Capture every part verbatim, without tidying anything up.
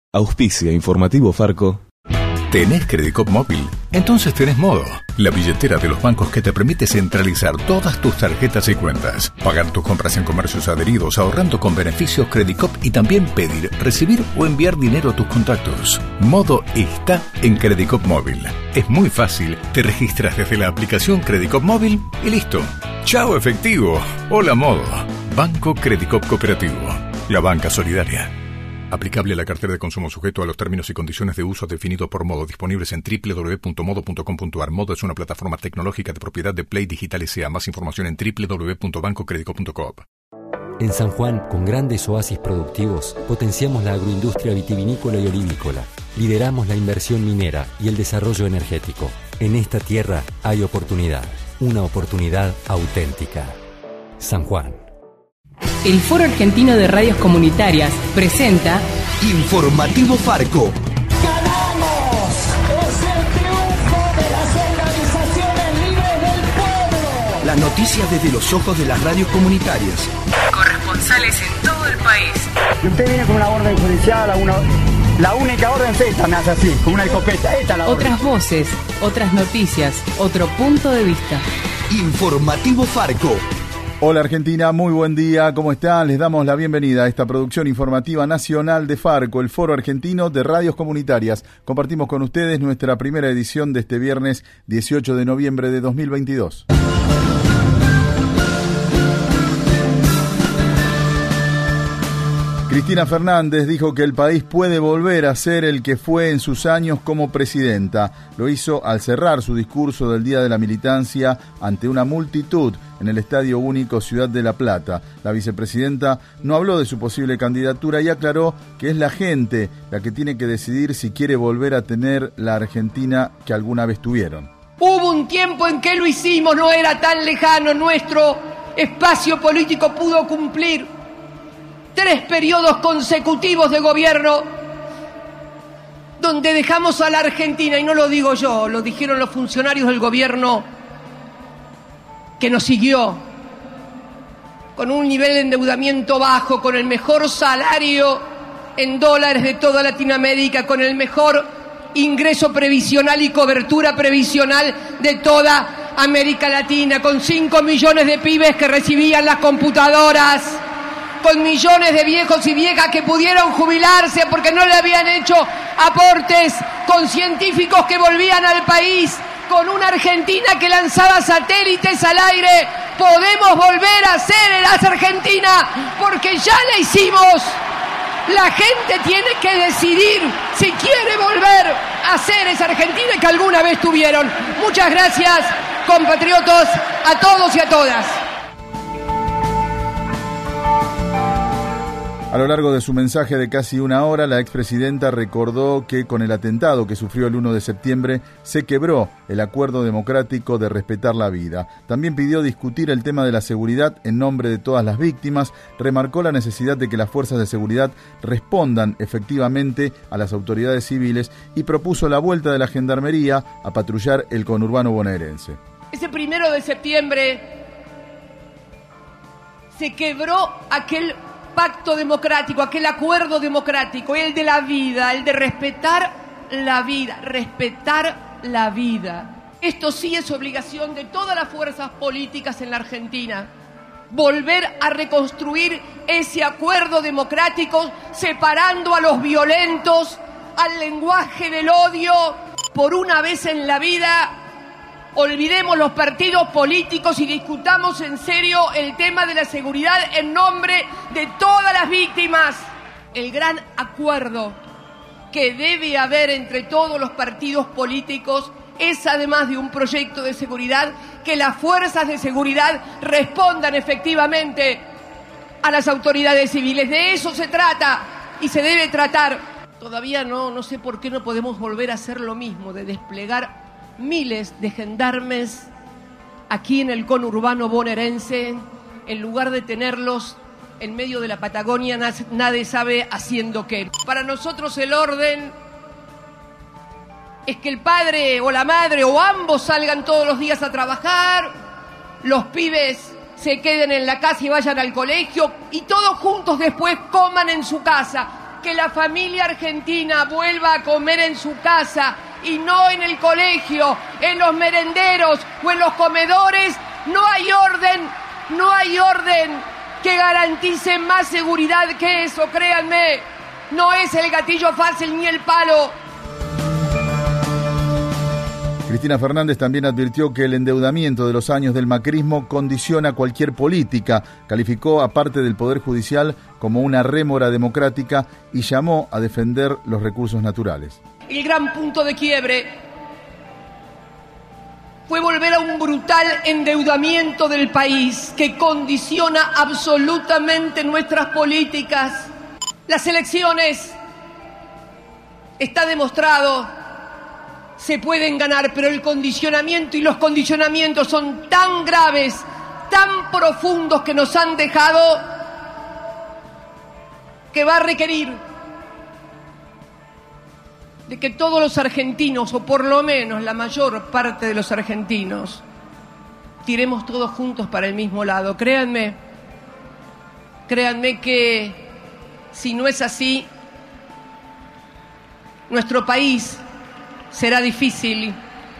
Auspicia Informativo Farco. ¿Tenés Credicop móvil? Entonces tenés Modo, la billetera de los bancos que te permite centralizar todas tus tarjetas y cuentas, pagar tus compras en comercios adheridos ahorrando con beneficios Credicop y también pedir, recibir o enviar dinero a tus contactos. Modo está en Credicop móvil. Es muy fácil, te registras desde la aplicación Credicop móvil y listo. ¡Chao efectivo! Hola Modo. Banco Credicop Cooperativo. La banca solidaria. Aplicable a la cartera de consumo sujeto a los términos y condiciones de uso definidos por Modo, disponibles en doble u doble u doble u punto modo punto com punto a r. Modo es una plataforma tecnológica de propiedad de Play Digital S A. Más información en doble u doble u doble u punto banco credicop punto com. En San Juan, con grandes oasis productivos, potenciamos la agroindustria vitivinícola y olivícola. Lideramos la inversión minera y el desarrollo energético. En esta tierra hay oportunidad, una oportunidad auténtica. San Juan. El Foro Argentino de Radios Comunitarias presenta Informativo Farco. ¡Ganamos! ¡Es el triunfo de las organizaciones libres del pueblo! Las noticias desde los ojos de las radios comunitarias. Corresponsales en todo el país. Y usted viene con una orden judicial, a una, la única orden es esta, me hace así, con una escopeta. Esta es la orden. Otras voces, otras noticias, otro punto de vista. Informativo Farco. Hola Argentina, muy buen día, ¿cómo están? Les damos la bienvenida a esta producción informativa nacional de Farco, el Foro Argentino de Radios Comunitarias. Compartimos con ustedes nuestra primera edición de este viernes dieciocho de noviembre de dos mil veintidós. Cristina Fernández dijo que el país puede volver a ser el que fue en sus años como presidenta. Lo hizo al cerrar su discurso del Día de la Militancia ante una multitud en el Estadio Único Ciudad de La Plata. La vicepresidenta no habló de su posible candidatura y aclaró que es la gente la que tiene que decidir si quiere volver a tener la Argentina que alguna vez tuvieron. Hubo un tiempo en que lo hicimos, no era tan lejano, nuestro espacio político pudo cumplir tres periodos consecutivos de gobierno donde dejamos a la Argentina, y no lo digo yo, lo dijeron los funcionarios del gobierno que nos siguió, con un nivel de endeudamiento bajo, con el mejor salario en dólares de toda Latinoamérica, con el mejor ingreso previsional y cobertura previsional de toda América Latina, con cinco millones de pibes que recibían las computadoras, con millones de viejos y viejas que pudieron jubilarse porque no le habían hecho aportes, con científicos que volvían al país, con una Argentina que lanzaba satélites al aire. Podemos volver a ser la Argentina porque ya la hicimos. La gente tiene que decidir si quiere volver a ser esa Argentina que alguna vez tuvieron. Muchas gracias, compatriotas, a todos y a todas. A lo largo de su mensaje de casi una hora, la expresidenta recordó que con el atentado que sufrió el uno de septiembre se quebró el acuerdo democrático de respetar la vida. También pidió discutir el tema de la seguridad en nombre de todas las víctimas, remarcó la necesidad de que las fuerzas de seguridad respondan efectivamente a las autoridades civiles y propuso la vuelta de la gendarmería a patrullar el conurbano bonaerense. Ese primero de septiembre se quebró aquel pacto democrático, aquel acuerdo democrático, el de la vida, el de respetar la vida, respetar la vida. Esto sí es obligación de todas las fuerzas políticas en la Argentina. Volver a reconstruir ese acuerdo democrático, separando a los violentos, al lenguaje del odio. Por una vez en la vida, olvidemos los partidos políticos y discutamos en serio el tema de la seguridad en nombre de todas las víctimas. El gran acuerdo que debe haber entre todos los partidos políticos es, además de un proyecto de seguridad, que las fuerzas de seguridad respondan efectivamente a las autoridades civiles. De eso se trata y se debe tratar. Todavía no, no sé por qué no podemos volver a hacer lo mismo, de desplegar miles de gendarmes aquí en el conurbano bonaerense, en lugar de tenerlos en medio de la Patagonia, nadie sabe haciendo qué. Para nosotros el orden es que el padre o la madre o ambos salgan todos los días a trabajar, los pibes se queden en la casa y vayan al colegio y todos juntos después coman en su casa. que la familia argentina vuelva a comer en su casa y no en el colegio, en los merenderos o en los comedores, no hay orden, no hay orden que garantice más seguridad que eso, créanme. No es el gatillo fácil ni el palo. Cristina Fernández también advirtió que el endeudamiento de los años del macrismo condiciona cualquier política, calificó a parte del Poder Judicial como una rémora democrática y llamó a defender los recursos naturales. El gran punto de quiebre fue volver a un brutal endeudamiento del país que condiciona absolutamente nuestras políticas. Las elecciones, está demostrado, se pueden ganar, pero el condicionamiento y los condicionamientos son tan graves, tan profundos que nos han dejado, que va a requerir de que todos los argentinos, o por lo menos la mayor parte de los argentinos, tiremos todos juntos para el mismo lado. Créanme, créanme que si no es así, nuestro país será difícil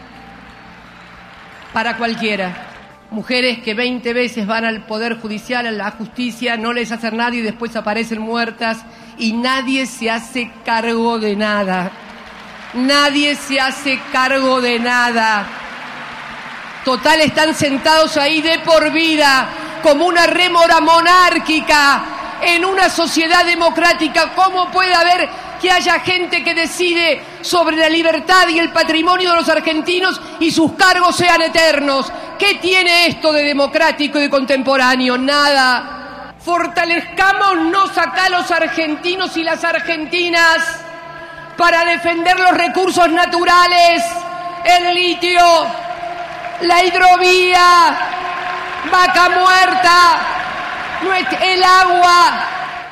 para cualquiera. Mujeres que veinte veces van al Poder Judicial, a la justicia, no les hace nada y después aparecen muertas y nadie se hace cargo de nada. Nadie se hace cargo de nada. Total, están sentados ahí de por vida, como una rémora monárquica en una sociedad democrática. ¿Cómo puede haber que haya gente que decide sobre la libertad y el patrimonio de los argentinos y sus cargos sean eternos? ¿Qué tiene esto de democrático y de contemporáneo? Nada. Fortalezcámonos acá los argentinos y las argentinas para defender los recursos naturales, el litio, la hidrovía, Vaca Muerta, el agua.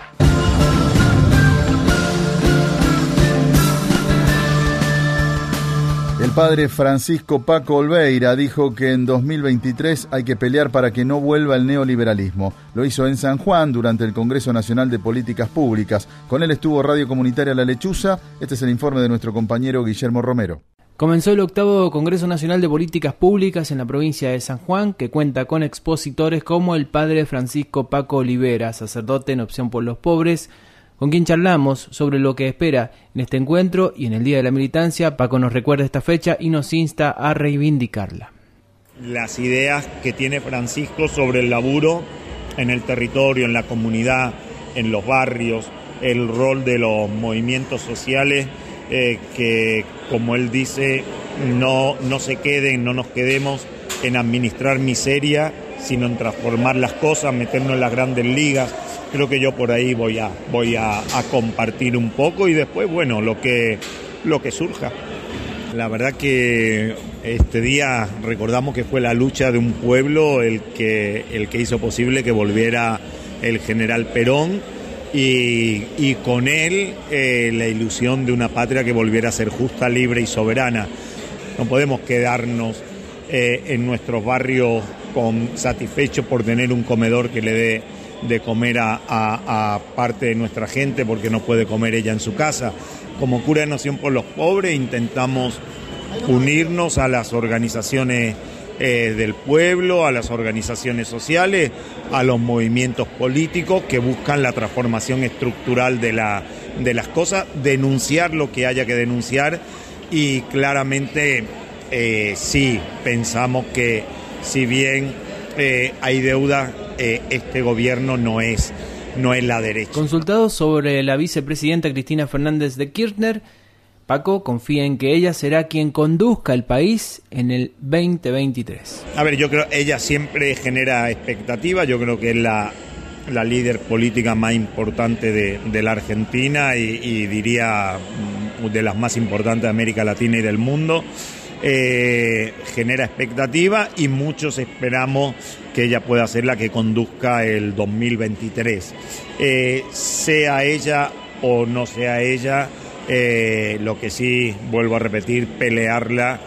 El padre Francisco Paco Olveira dijo que en dos mil veintitrés hay que pelear para que no vuelva el neoliberalismo. Lo hizo en San Juan durante el Congreso Nacional de Políticas Públicas. Con él estuvo Radio Comunitaria La Lechuza. Este es el informe de nuestro compañero Guillermo Romero. Comenzó el octavo Congreso Nacional de Políticas Públicas en la provincia de San Juan, que cuenta con expositores como el padre Francisco Paco Olivera, sacerdote en Opción por los Pobres, con quien charlamos sobre lo que espera en este encuentro y en el Día de la Militancia. Paco nos recuerda esta fecha y nos insta a reivindicarla. Las ideas que tiene Francisco sobre el laburo en el territorio, en la comunidad, en los barrios, el rol de los movimientos sociales, eh, que, como él dice, no, no se queden, no nos quedemos en administrar miseria, sino en transformar las cosas, meternos en las grandes ligas. Creo que yo por ahí voy a voy a, a compartir un poco y después, bueno, lo que lo que surja. La verdad que este día recordamos que fue la lucha de un pueblo el que el que hizo posible que volviera el general Perón y, y con él eh, la ilusión de una patria que volviera a ser justa, libre y soberana. No podemos quedarnos eh, en nuestros barrios con satisfechos por tener un comedor que le dé de comer a, a, a parte de nuestra gente porque no puede comer ella en su casa. Como Cura de Nación por los Pobres intentamos unirnos a las organizaciones eh, del pueblo, a las organizaciones sociales, a los movimientos políticos que buscan la transformación estructural de, la, de las cosas, denunciar lo que haya que denunciar y claramente eh, sí pensamos que si bien eh, hay deuda, Eh, este gobierno no es, no es la derecha. Consultado sobre la vicepresidenta Cristina Fernández de Kirchner, Paco confía en que ella será quien conduzca el país en el veinte veintitrés. A ver, yo creo que ella siempre genera expectativa, yo creo que es la, la líder política más importante de, de la Argentina y, y diría de las más importantes de América Latina y del mundo. Eh, genera expectativa y muchos esperamos que ella pueda ser la que conduzca el dos mil veintitrés. Eh, sea ella o no sea ella, eh, lo que sí, vuelvo a repetir, pelearla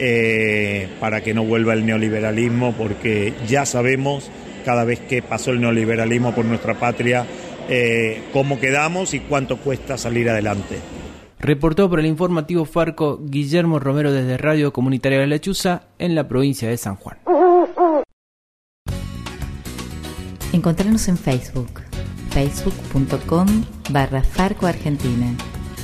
eh, para que no vuelva el neoliberalismo, porque ya sabemos, cada vez que pasó el neoliberalismo por nuestra patria, eh, cómo quedamos y cuánto cuesta salir adelante. Reportó por el informativo Farco Guillermo Romero desde Radio Comunitaria de La Lechuza en la provincia de San Juan. Encontrarnos en Facebook, facebook punto com barra Farco Argentina.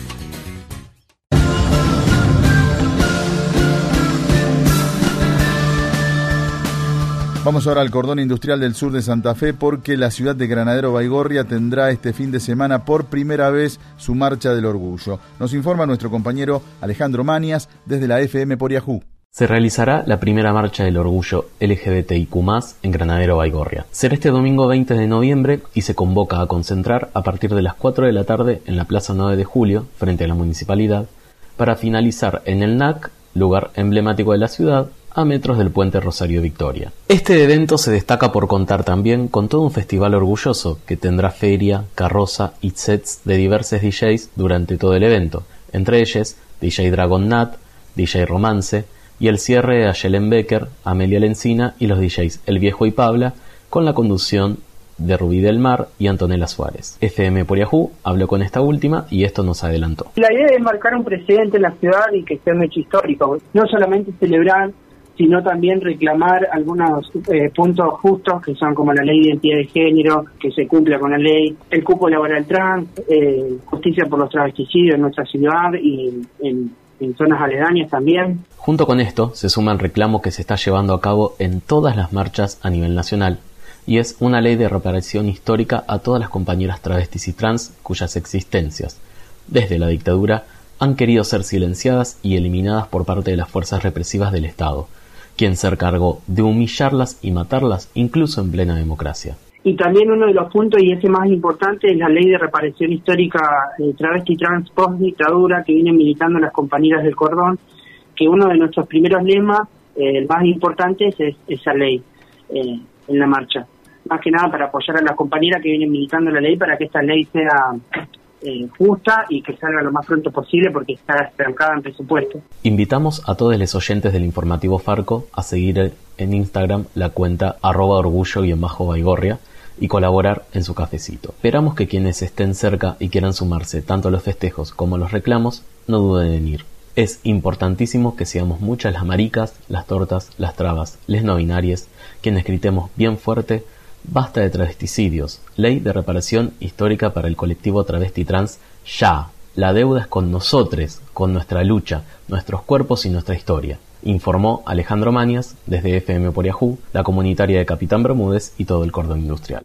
Vamos ahora al cordón industrial del sur de Santa Fe porque la ciudad de Granadero Baigorria tendrá este fin de semana por primera vez su Marcha del Orgullo. Nos informa nuestro compañero Alejandro Manias desde la F M por Yahoo. Se realizará la primera Marcha del Orgullo L G B T I Q más, en Granadero Baigorria. Será este domingo veinte de noviembre y se convoca a concentrar a partir de las cuatro de la tarde en la Plaza nueve de Julio, frente a la Municipalidad, para finalizar en el N A C, lugar emblemático de la ciudad, a metros del puente Rosario Victoria. Este evento se destaca por contar también con todo un festival orgulloso que tendrá feria, carroza y sets de diversos D Js durante todo el evento, entre ellos D J Dragon Nat, D J Romance y el cierre a Yelen Becker, Amelia Lencina y los D Js El Viejo y Pabla, con la conducción de Rubí del Mar y Antonella Suárez. F M por Yahoo habló con esta última y esto nos adelantó. La idea es marcar un precedente en la ciudad y que sea un hecho histórico, no solamente celebrar, sino también reclamar algunos eh, puntos justos que son como la ley de identidad de género, que se cumpla con la ley, el cupo laboral trans, eh, justicia por los travesticidios en nuestra ciudad y en, en zonas aledañas también. Junto con esto se suma el reclamo que se está llevando a cabo en todas las marchas a nivel nacional, y es una ley de reparación histórica a todas las compañeras travestis y trans cuyas existencias, desde la dictadura, han querido ser silenciadas y eliminadas por parte de las fuerzas represivas del Estado, quien se encargó de humillarlas y matarlas incluso en plena democracia. Y también uno de los puntos, y ese más importante, es la ley de reparación histórica de travesti trans post dictadura que vienen militando las compañeras del cordón, que uno de nuestros primeros lemas, eh, el más importante, es, es esa ley eh, en la marcha. Más que nada para apoyar a las compañeras que vienen militando la ley para que esta ley sea Eh, justa y que salga lo más pronto posible porque está estancada en presupuesto. Invitamos a todos los oyentes del informativo Farco a seguir en Instagram la cuenta arroba orgullo-baigorria y colaborar en su cafecito. Esperamos que quienes estén cerca y quieran sumarse tanto a los festejos como a los reclamos no duden en ir. Es importantísimo que seamos muchas las maricas, las tortas, las trabas, les no binarias, quienes gritemos bien fuerte: basta de travesticidios, ley de reparación histórica para el colectivo travesti trans, ya. La deuda es con nosotros, con nuestra lucha, nuestros cuerpos y nuestra historia. Informó Alejandro Manias desde F M por Yahoo, la comunitaria de Capitán Bermúdez y todo el cordón industrial.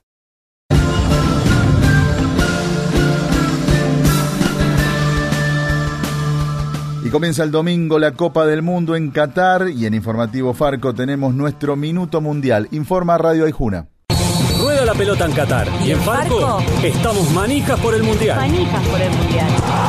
Y comienza el domingo la Copa del Mundo en Qatar y en Informativo Farco tenemos nuestro Minuto Mundial. Informa Radio Aijuna. Rueda la pelota en Qatar y en Farco estamos manijas por el Mundial. Manijas por el Mundial.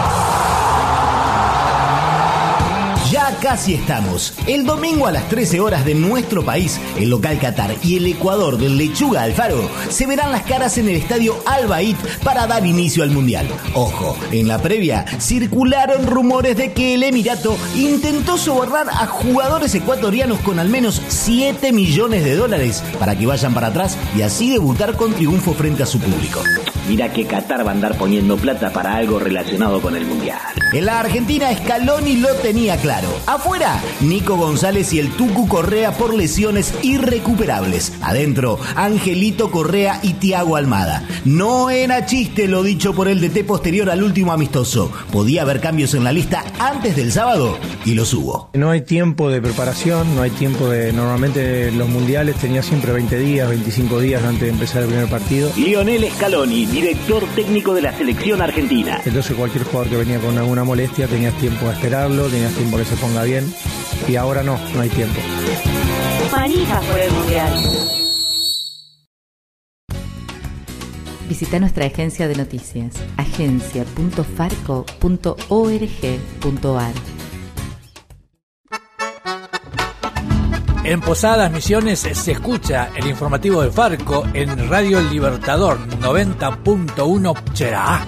Ya casi estamos. El domingo a las trece horas de nuestro país, el local Qatar y el Ecuador del Lechuga Alfaro se verán las caras en el estadio Al Bayt para dar inicio al Mundial. Ojo, en la previa circularon rumores de que el Emirato intentó sobornar a jugadores ecuatorianos con al menos siete millones de dólares para que vayan para atrás y así debutar con triunfo frente a su público. Mira que Qatar va a andar poniendo plata para algo relacionado con el Mundial. En la Argentina, Scaloni lo tenía claro. Afuera, Nico González y el Tucu Correa por lesiones irrecuperables. Adentro, Angelito Correa y Thiago Almada. No era chiste lo dicho por el D T posterior al último amistoso. Podía haber cambios en la lista antes del sábado y los hubo. No hay tiempo de preparación, no hay tiempo de... Normalmente los mundiales tenía siempre veinte días, veinticinco días antes de empezar el primer partido. Lionel Scaloni, director técnico de la selección argentina. Entonces cualquier jugador que venía con alguna molestia tenías tiempo de esperarlo, tenías tiempo que se ponga bien y ahora no, no hay tiempo. Manijas por el Mundial. Visita nuestra agencia de noticias, agencia punto farco punto org punto ar. En Posadas Misiones se escucha el informativo de Farco en Radio Libertador noventa punto uno Cherá.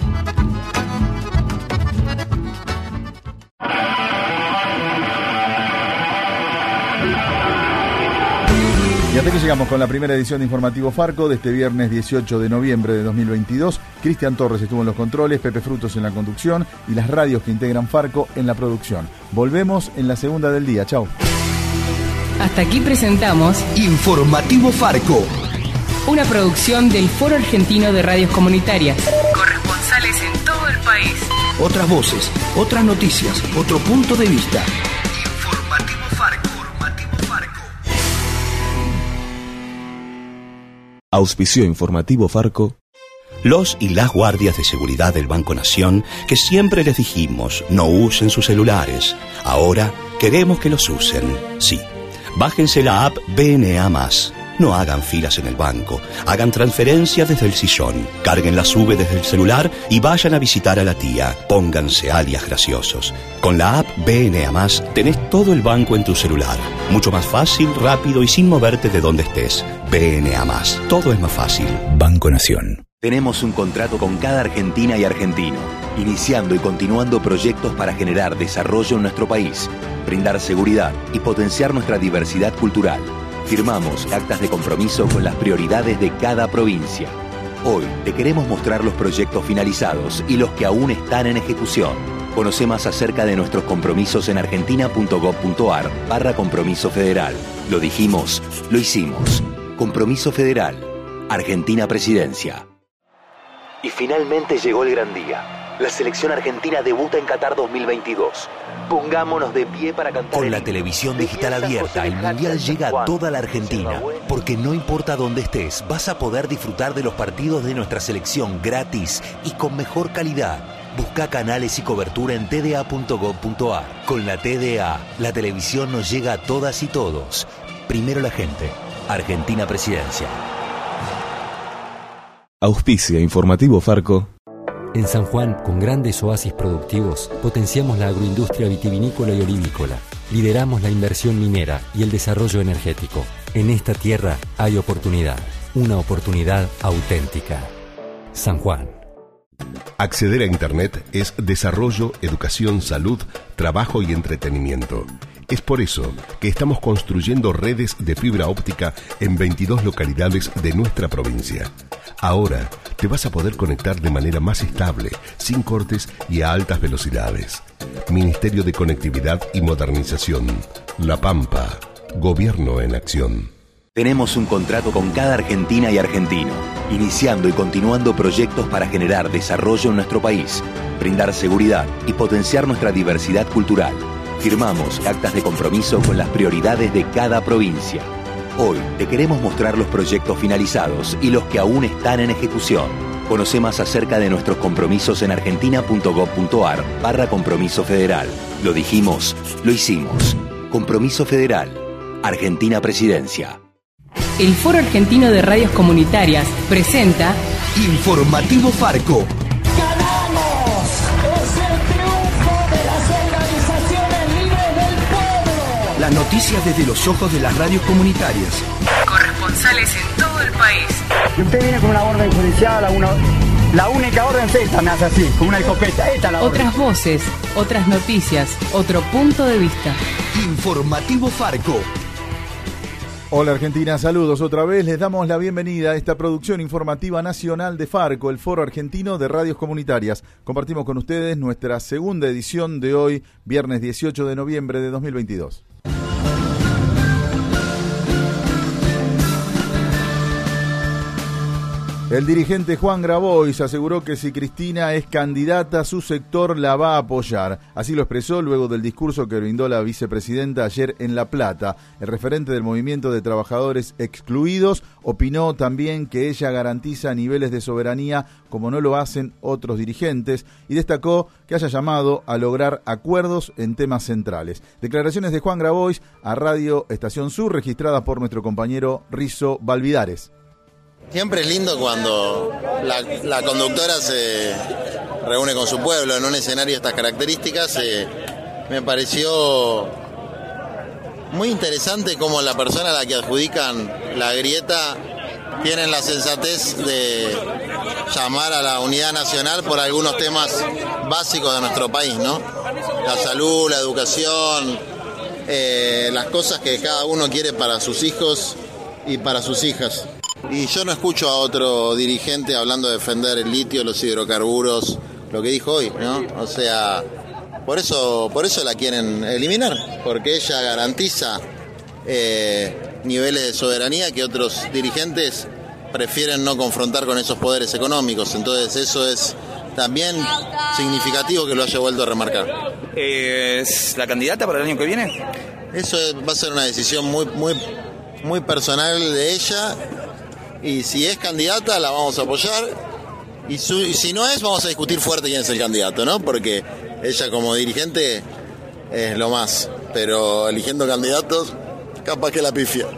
Y hasta aquí llegamos con la primera edición de Informativo Farco de este viernes dieciocho de noviembre de dos mil veintidós. Cristian Torres estuvo en los controles, Pepe Frutos en la conducción y las radios que integran Farco en la producción. Volvemos en la segunda del día. Chau. Hasta aquí presentamos Informativo Farco, una producción del Foro Argentino de Radios Comunitarias. Corresponsales en todo el país. Otras voces, otras noticias, otro punto de vista. Informativo Farco. Informativo Farco. Auspició Informativo Farco. Los y las guardias de seguridad del Banco Nación, que siempre les dijimos no usen sus celulares, ahora queremos que los usen. Sí, bájense la app B N A más. No hagan filas en el banco, hagan transferencias desde el sillón, carguen la sube desde el celular y vayan a visitar a la tía. Pónganse alias graciosos. Con la app B N A más tenés todo el banco en tu celular. Mucho más fácil, rápido y sin moverte de donde estés. B N A más, todo es más fácil. Banco Nación. Tenemos un contrato con cada argentina y argentino, iniciando y continuando proyectos para generar desarrollo en nuestro país, brindar seguridad y potenciar nuestra diversidad cultural. Firmamos actas de compromiso con las prioridades de cada provincia. Hoy te queremos mostrar los proyectos finalizados y los que aún están en ejecución. Conoce más acerca de nuestros compromisos en argentina.gov.ar barra compromiso federal. Lo dijimos, lo hicimos. Compromiso Federal. Argentina Presidencia. Y finalmente llegó el gran día. La selección argentina debuta en Qatar dos mil veintidós. Pongámonos de pie para cantar. Con la televisión digital abierta, el Mundial llega a toda la Argentina. Porque no importa dónde estés, vas a poder disfrutar de los partidos de nuestra selección gratis y con mejor calidad. Busca canales y cobertura en t d a punto gov punto a r. Con la T D A, la televisión nos llega a todas y todos. Primero la gente. Argentina Presidencia. Auspicia Informativo Farco. En San Juan, con grandes oasis productivos, potenciamos la agroindustria vitivinícola y olivícola. Lideramos la inversión minera y el desarrollo energético. En esta tierra hay oportunidad, una oportunidad auténtica. San Juan. Acceder a Internet es desarrollo, educación, salud, trabajo y entretenimiento. Es por eso que estamos construyendo redes de fibra óptica en veintidós localidades de nuestra provincia. Ahora te vas a poder conectar de manera más estable, sin cortes y a altas velocidades. Ministerio de Conectividad y Modernización. La Pampa. Gobierno en acción. Tenemos un contrato con cada argentina y argentino, iniciando y continuando proyectos para generar desarrollo en nuestro país, brindar seguridad y potenciar nuestra diversidad cultural. Firmamos actas de compromiso con las prioridades de cada provincia. Hoy te queremos mostrar los proyectos finalizados y los que aún están en ejecución. Conoce más acerca de nuestros compromisos en argentina.gov.ar barra compromiso federal. Lo dijimos, lo hicimos. Compromiso Federal. Argentina Presidencia. El Foro Argentino de Radios Comunitarias presenta Informativo Farco. ¡Ganamos! ¡Es el triunfo de las organizaciones libres del pueblo! Las noticias desde los ojos de las radios comunitarias. Corresponsales en todo el país. Y usted viene con una orden judicial, a una, la única orden es esta, me hace así, con una escopeta. Esta es la orden. Otras voces, otras noticias, otro punto de vista. Informativo Farco. Hola Argentina, saludos otra vez. Les damos la bienvenida a esta producción informativa nacional de Farco, el Foro Argentino de Radios Comunitarias. Compartimos con ustedes nuestra segunda edición de hoy, viernes dieciocho de noviembre de dos mil veintidós. El dirigente Juan Grabois aseguró que si Cristina es candidata, su sector la va a apoyar. Así lo expresó luego del discurso que brindó la vicepresidenta ayer en La Plata. El referente del movimiento de trabajadores excluidos opinó también que ella garantiza niveles de soberanía como no lo hacen otros dirigentes y destacó que haya llamado a lograr acuerdos en temas centrales. Declaraciones de Juan Grabois a Radio Estación Sur, registradas por nuestro compañero Rizo Valvidares. Siempre es lindo cuando la, la conductora se reúne con su pueblo en un escenario de estas características. Eh, me pareció muy interesante cómo la persona a la que adjudican la grieta tienen la sensatez de llamar a la unidad nacional por algunos temas básicos de nuestro país, ¿no? La salud, la educación, eh, las cosas que cada uno quiere para sus hijos y para sus hijas. Y yo no escucho a otro dirigente hablando de defender el litio, los hidrocarburos, lo que dijo hoy, ¿no? O sea, por eso, por eso la quieren eliminar, porque ella garantiza eh, niveles de soberanía que otros dirigentes prefieren no confrontar con esos poderes económicos. Entonces eso es también significativo que lo haya vuelto a remarcar. ¿Es la candidata para el año que viene? Eso va a ser una decisión muy, muy, muy personal de ella, y si es candidata la vamos a apoyar, y, su, y si no es, vamos a discutir fuerte quién es el candidato, ¿no? Porque ella como dirigente es lo más, pero eligiendo candidatos capaz que la pifia.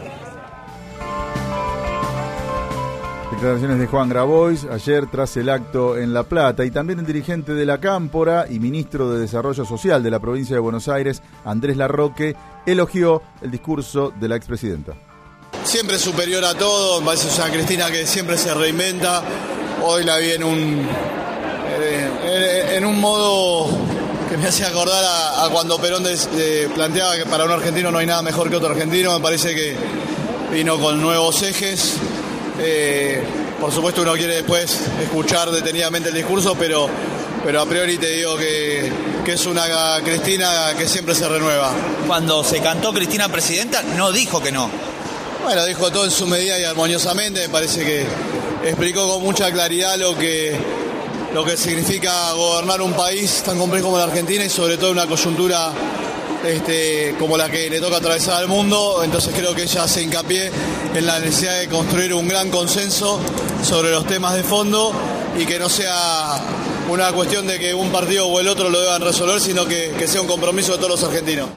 Declaraciones de Juan Grabois ayer tras el acto en La Plata, y también el dirigente de la Cámpora y ministro de Desarrollo Social de la provincia de Buenos Aires, Andrés Larroque, elogió el discurso de la expresidenta. Siempre superior a todo, me parece una Cristina que siempre se reinventa. Hoy la vi en un, eh, en un modo que me hace acordar a, a cuando Perón de, de planteaba que para un argentino no hay nada mejor que otro argentino. Me parece que vino con nuevos ejes. Eh, por supuesto uno quiere después escuchar detenidamente el discurso, pero, pero a priori te digo que, que es una Cristina que siempre se renueva. Cuando se cantó Cristina presidenta, no dijo que no. Bueno, dijo todo en su medida y armoniosamente. Me parece que explicó con mucha claridad lo que, lo que significa gobernar un país tan complejo como la Argentina, y sobre todo una coyuntura Este, como la que le toca atravesar al mundo. Entonces creo que ella hace hincapié en la necesidad de construir un gran consenso sobre los temas de fondo, y que no sea una cuestión de que un partido o el otro lo deban resolver, sino que, que sea un compromiso de todos los argentinos.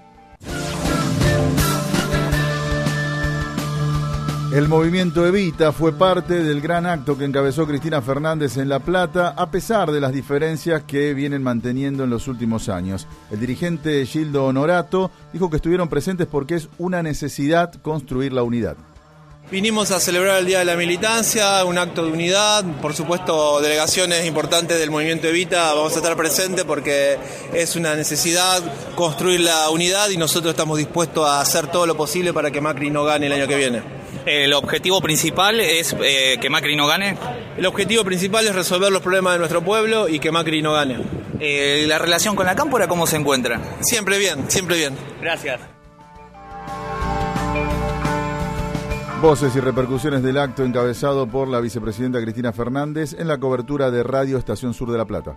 El movimiento Evita fue parte del gran acto que encabezó Cristina Fernández en La Plata, a pesar de las diferencias que vienen manteniendo en los últimos años. El dirigente Gildo Honorato dijo que estuvieron presentes porque es una necesidad construir la unidad. Vinimos a celebrar el Día de la Militancia, un acto de unidad. Por supuesto, delegaciones importantes del movimiento Evita vamos a estar presentes porque es una necesidad construir la unidad, y nosotros estamos dispuestos a hacer todo lo posible para que Macri no gane el año que viene. ¿El objetivo principal es eh, que Macri no gane? El objetivo principal es resolver los problemas de nuestro pueblo y que Macri no gane. Eh, ¿La relación con la Cámpora cómo se encuentra? Siempre bien, siempre bien. Gracias. Voces y repercusiones del acto encabezado por la vicepresidenta Cristina Fernández en la cobertura de Radio Estación Sur de La Plata.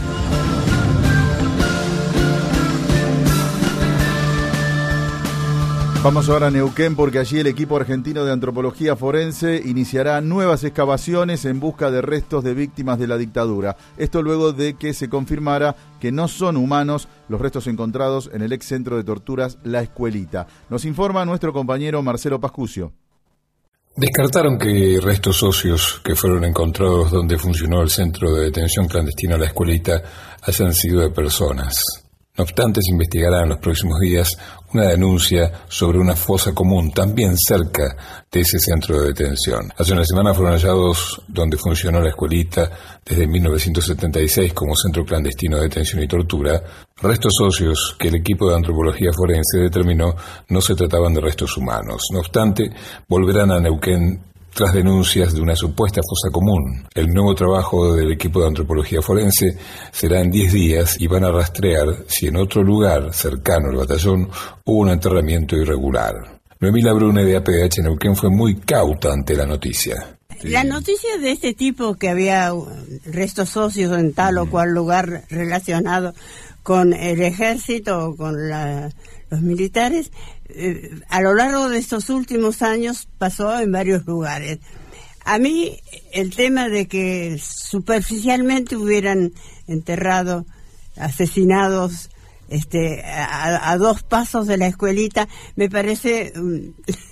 Vamos ahora a Neuquén, porque allí el equipo argentino de antropología forense iniciará nuevas excavaciones en busca de restos de víctimas de la dictadura. Esto luego de que se confirmara que no son humanos los restos encontrados en el ex centro de torturas La Escuelita. Nos informa nuestro compañero Marcelo Pascucio. Descartaron que restos óseos que fueron encontrados donde funcionó el centro de detención clandestina La Escuelita hayan sido de personas. No obstante, se investigará en los próximos días una denuncia sobre una fosa común también cerca de ese centro de detención. Hace una semana fueron hallados donde funcionó La Escuelita desde mil novecientos setenta y seis como centro clandestino de detención y tortura, restos óseos que el equipo de antropología forense determinó no se trataban de restos humanos. No obstante, volverán a Neuquén tras denuncias de una supuesta fosa común. El nuevo trabajo del equipo de antropología forense será en diez días y van a rastrear si en otro lugar cercano al batallón hubo un enterramiento irregular. Noemí Labrune de A P H Neuquén fue muy cauta ante la noticia. La noticia de este tipo, que había restos óseos en tal o cual lugar relacionado con el ejército o con la, los militares, eh, a lo largo de estos últimos años pasó en varios lugares. A mí el tema de que superficialmente hubieran enterrado asesinados este, a, a dos pasos de La Escuelita me parece um,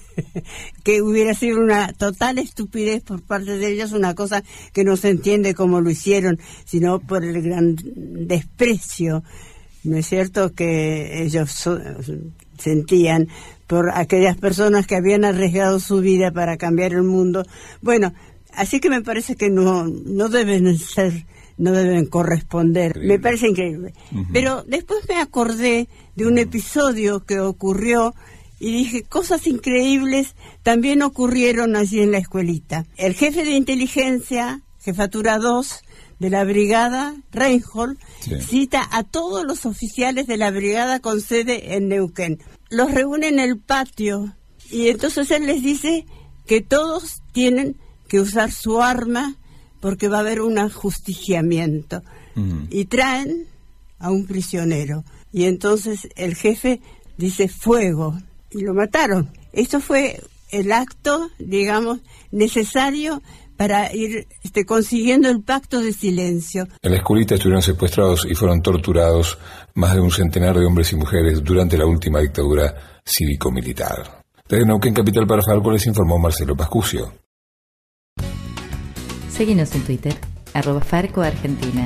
que hubiera sido una total estupidez por parte de ellos, una cosa que no se entiende cómo lo hicieron, sino por el gran desprecio, ¿no es cierto?, que ellos so- sentían por aquellas personas que habían arriesgado su vida para cambiar el mundo. Bueno, así que me parece que no, no deben ser, no deben corresponder. Increíble. Me parece increíble. Uh-huh. Pero después me acordé de un episodio que ocurrió y dije, cosas increíbles también ocurrieron allí en la escuelita. El jefe de inteligencia, jefatura dos de la brigada, Reinhold, sí. cita a todos los oficiales de la brigada con sede en Neuquén. Los reúne en el patio y entonces él les dice que todos tienen que usar su arma porque va a haber un ajusticiamiento. Uh-huh. Y traen a un prisionero. Y entonces el jefe dice fuego. Y lo mataron. Eso fue el acto, digamos, necesario para ir este, consiguiendo el pacto de silencio. En la escuelita estuvieron secuestrados y fueron torturados más de un centenar de hombres y mujeres durante la última dictadura cívico-militar. Desde Neuquén Capital para Farco les informó Marcelo Pascucio. Seguinos en Twitter, arroba Farco Argentina.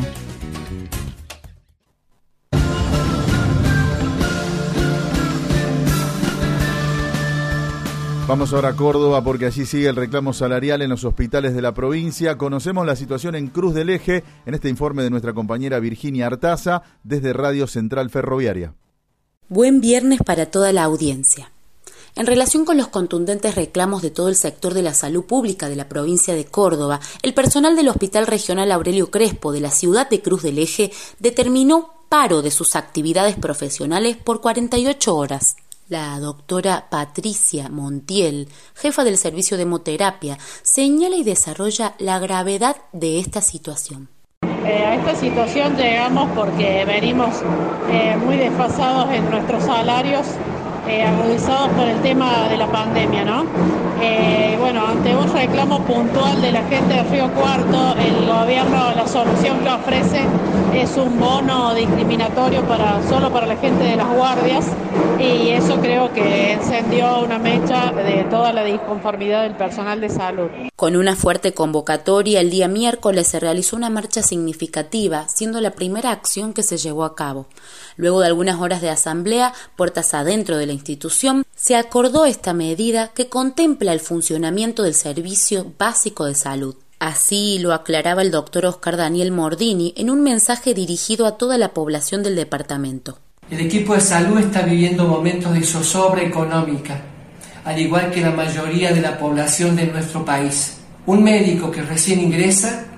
Vamos ahora a Córdoba porque allí sigue el reclamo salarial en los hospitales de la provincia. Conocemos la situación en Cruz del Eje en este informe de nuestra compañera Virginia Artaza desde Radio Central Ferroviaria. Buen viernes para toda la audiencia. En relación con los contundentes reclamos de todo el sector de la salud pública de la provincia de Córdoba, el personal del Hospital Regional Aurelio Crespo de la ciudad de Cruz del Eje determinó paro de sus actividades profesionales por cuarenta y ocho horas. La doctora Patricia Montiel, jefa del servicio de hemoterapia, señala y desarrolla la gravedad de esta situación. Eh, a esta situación llegamos porque venimos eh, muy desfasados en nuestros salarios, eh, agudizados por el tema de la pandemia, ¿no? Eh, bueno, ante un reclamo puntual de la gente de Río Cuarto, el gobierno, la solución que ofrece es un bono discriminatorio para solo para la gente de las guardias, y eso creo que encendió una mecha de toda la disconformidad del personal de salud. Con una fuerte convocatoria, el día miércoles se realizó una marcha significativa, siendo la primera acción que se llevó a cabo. Luego de algunas horas de asamblea, puertas adentro de la institución, se acordó esta medida que contempla el funcionamiento del servicio básico de salud. Así lo aclaraba el doctor Oscar Daniel Mordini en un mensaje dirigido a toda la población del departamento. El equipo de salud está viviendo momentos de zozobra económica, al igual que la mayoría de la población de nuestro país. Un médico que recién ingresa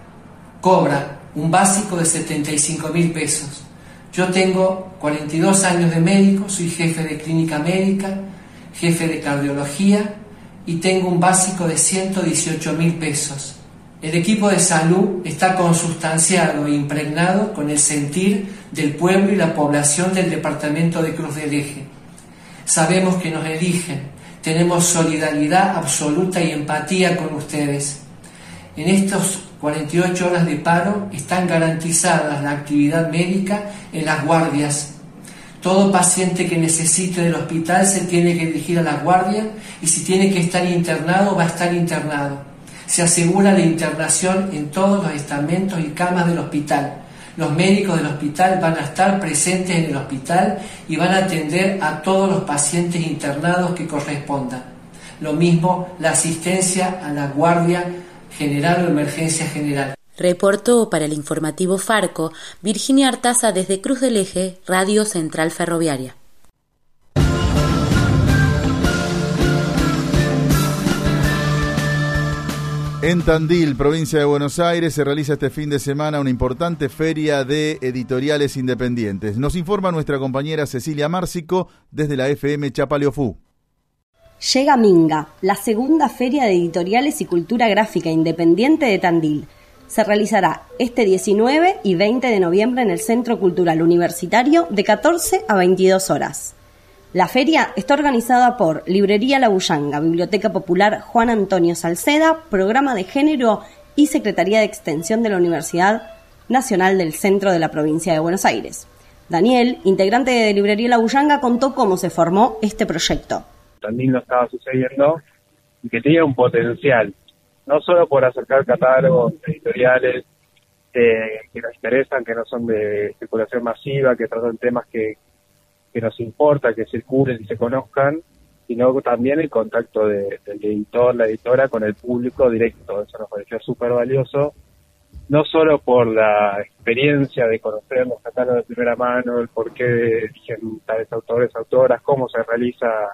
cobra un básico de setenta y cinco mil pesos. Yo tengo cuarenta y dos años de médico, soy jefe de clínica médica, jefe de cardiología y tengo un básico de ciento dieciocho mil pesos. El equipo de salud está consustanciado e impregnado con el sentir del pueblo y la población del departamento de Cruz del Eje. Sabemos que nos eligen, tenemos solidaridad absoluta y empatía con ustedes. En estas cuarenta y ocho horas de paro están garantizadas la actividad médica en las guardias. Todo paciente que necesite del hospital se tiene que dirigir a la guardia y si tiene que estar internado va a estar internado. Se asegura la internación en todos los estamentos y camas del hospital. Los médicos del hospital van a estar presentes en el hospital y van a atender a todos los pacientes internados que correspondan. Lo mismo la asistencia a la guardia general o emergencia general. Reportó para el informativo Farco Virginia Artaza desde Cruz del Eje, Radio Central Ferroviaria. En Tandil, provincia de Buenos Aires, se realiza este fin de semana una importante feria de editoriales independientes. Nos informa nuestra compañera Cecilia Márcico desde la F M Chapaleofú. Llega Minga, la segunda feria de editoriales y cultura gráfica independiente de Tandil. Se realizará este diecinueve y veinte de noviembre en el Centro Cultural Universitario de catorce a veintidós horas. La feria está organizada por Librería La Bullanga, Biblioteca Popular Juan Antonio Salceda, Programa de Género y Secretaría de Extensión de la Universidad Nacional del Centro de la Provincia de Buenos Aires. Daniel, integrante de Librería La Bullanga, contó cómo se formó este proyecto. También lo estaba sucediendo y que tenía un potencial, no solo por acercar catálogos editoriales eh, que nos interesan, que no son de circulación masiva, que tratan temas que que nos importa que circulen y se conozcan, sino también el contacto de, del editor, la editora con el público directo. Eso nos pareció súper valioso, no solo por la experiencia de conocer los catálogos de primera mano, el por qué eligen tales autores, autoras, cómo se realiza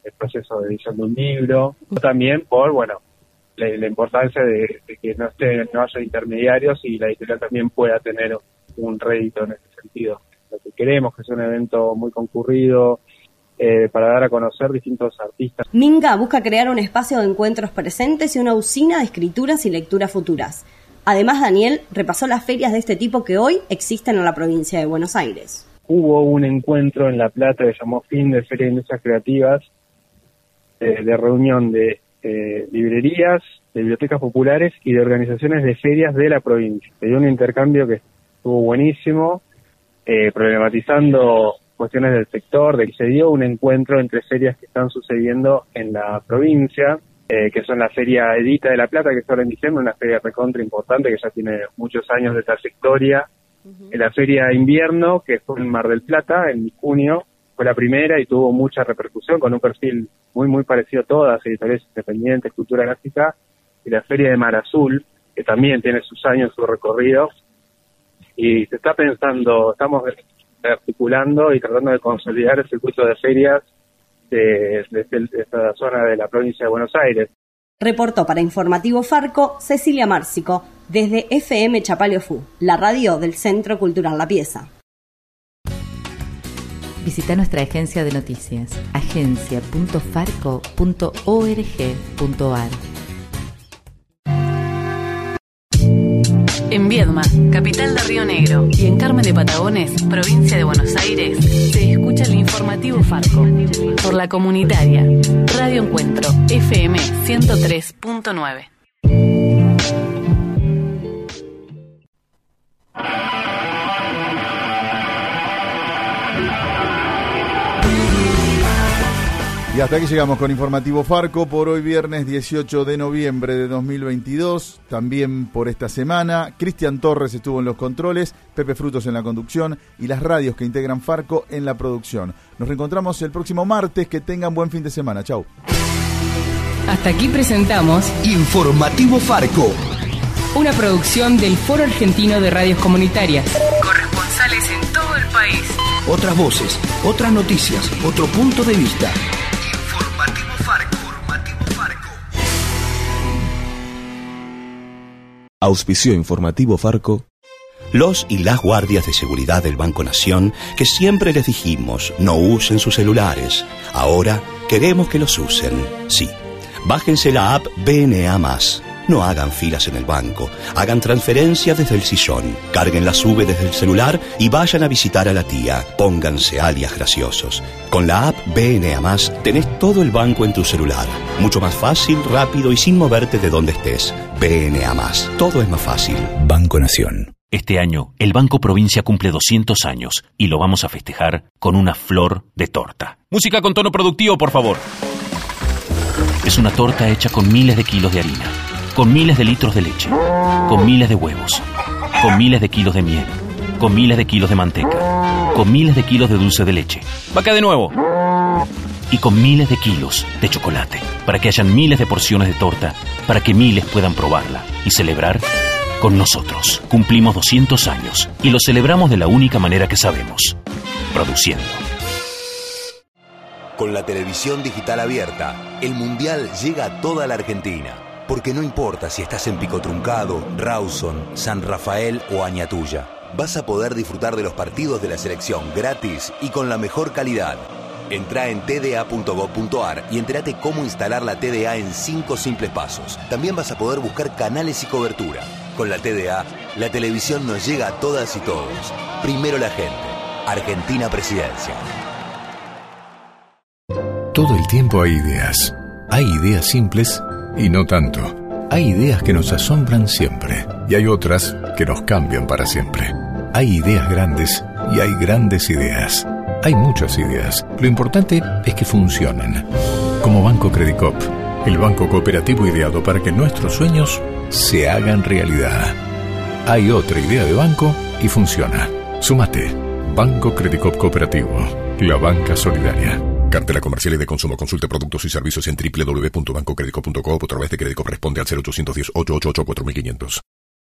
el proceso de edición de un libro, también por, bueno, la, la importancia de, de que no esté, no haya intermediarios y la editorial también pueda tener un rédito en ese sentido. Lo que queremos que sea un evento muy concurrido, eh, para dar a conocer distintos artistas. Minga busca crear un espacio de encuentros presentes y una usina de escrituras y lecturas futuras. Además, Daniel repasó las ferias de este tipo que hoy existen en la provincia de Buenos Aires. Hubo un encuentro en La Plata que llamó Fin de Feria de Industrias Creativas, eh, de reunión de eh, librerías, de bibliotecas populares y de organizaciones de ferias de la provincia. Se dio un intercambio que estuvo buenísimo, eh, problematizando cuestiones del sector, de que se dio un encuentro entre ferias que están sucediendo en la provincia, eh, que son la Feria Edita de La Plata, que es ahora en diciembre, una feria recontra importante que ya tiene muchos años de trayectoria. Uh-huh. En la Feria Invierno, que fue en Mar del Plata, en junio, fue la primera y tuvo mucha repercusión, con un perfil muy, muy parecido a todas, editoriales independientes, cultura gráfica, y la Feria de Mar Azul, que también tiene sus años, su recorrido, y se está pensando, estamos articulando y tratando de consolidar el circuito de ferias de, de, de esta zona de la provincia de Buenos Aires. Reportó para Informativo Farco Cecilia Márcico, desde F M Chapaleofú, la radio del Centro Cultural La Pieza. Visita nuestra agencia de noticias, agencia punto farco punto org punto ar. En Viedma, capital de Río Negro, y en Carmen de Patagones, provincia de Buenos Aires, se escucha el Informativo Farco por la comunitaria Radio Encuentro F M ciento tres punto nueve. Y hasta aquí llegamos con Informativo Farco por hoy viernes dieciocho de noviembre de dos mil veintidós, también por esta semana. Cristian Torres estuvo en los controles, Pepe Frutos en la conducción y las radios que integran Farco en la producción. Nos reencontramos el próximo martes, que tengan buen fin de semana. Chau. Hasta aquí presentamos Informativo Farco, una producción del Foro Argentino de Radios Comunitarias. Corresponsales en todo el país. Otras voces, otras noticias, otro punto de vista. Auspició Informativo Farco. Los y las guardias de seguridad del Banco Nación, que siempre les dijimos no usen sus celulares, ahora queremos que los usen. Sí, bájense la app B N A más. No hagan filas en el banco, hagan transferencias desde el sillón, carguen la sube desde el celular y vayan a visitar a la tía. Pónganse alias graciosos. Con la app B N A más tenés todo el banco en tu celular. Mucho más fácil, rápido y sin moverte de donde estés. B N A más. Todo es más fácil. Banco Nación. Este año, el Banco Provincia cumple doscientos años y lo vamos a festejar con una flor de torta. Música con tono productivo, por favor. Es una torta hecha con miles de kilos de harina, con miles de litros de leche, con miles de huevos, con miles de kilos de miel, con miles de kilos de manteca, con miles de kilos de dulce de leche. ¡Vaca de nuevo! Y con miles de kilos de chocolate, para que hayan miles de porciones de torta, para que miles puedan probarla y celebrar con nosotros. Cumplimos doscientos años y lo celebramos de la única manera que sabemos, produciendo. Con la televisión digital abierta, el Mundial llega a toda la Argentina. Porque no importa si estás en Pico Truncado, Rawson, San Rafael o Añatuya, vas a poder disfrutar de los partidos de la selección gratis y con la mejor calidad. Entrá en t d a punto gob punto a r y entérate cómo instalar la T D A en cinco simples pasos. También vas a poder buscar canales y cobertura. Con la T D A, la televisión nos llega a todas y todos. Primero la gente. Argentina Presidencia. Todo el tiempo hay ideas. Hay ideas simples y no tanto. Hay ideas que nos asombran siempre y hay otras que nos cambian para siempre. Hay ideas grandes y hay grandes ideas. Hay muchas ideas. Lo importante es que funcionen. Como Banco Credicop, el banco cooperativo ideado para que nuestros sueños se hagan realidad. Hay otra idea de banco y funciona. Súmate. Banco Credicop Cooperativo. La banca solidaria. Cartela comercial y de consumo. Consulte productos y servicios en doble u doble u doble u punto banco credicop punto co o a través de Credicop. Responde al cero ochocientos diez, ochocientos ochenta y ocho, cuatro mil quinientos.